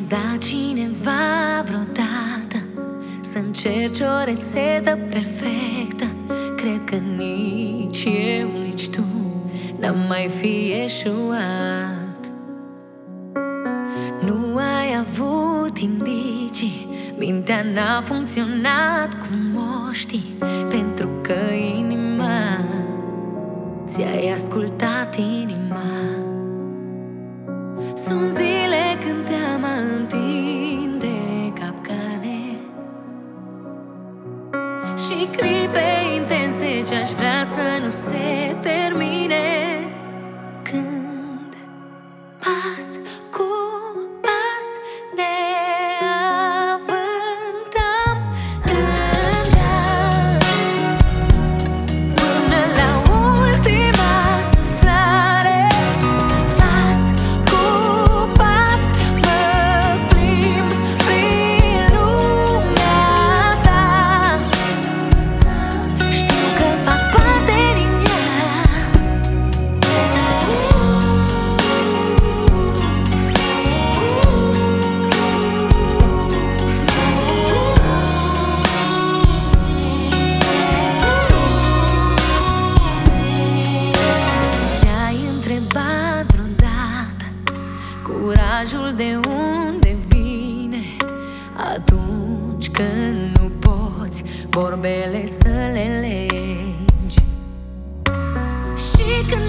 dat cineva vreodată să încerci o rețetă perfectă? Cred că nici eu, nici tu n-am mai fi eșuat. Nu ai avut indicii, mintea n-a funcționat cum o știi, pentru că inima ți-ai ascultat inima. Sunt zile când te-am întinde capcane și clipe intense ce-aș vrea să nu se termine, când pas cu pas ne avântăm în gaz până la ultima suflare. Pas cu pas mă plimb prin lumea ta. Știu că fac parte din ea. Te-ai întrebat vreodată curajul de unde vine atunci când nu poți vorbele să le legi, și când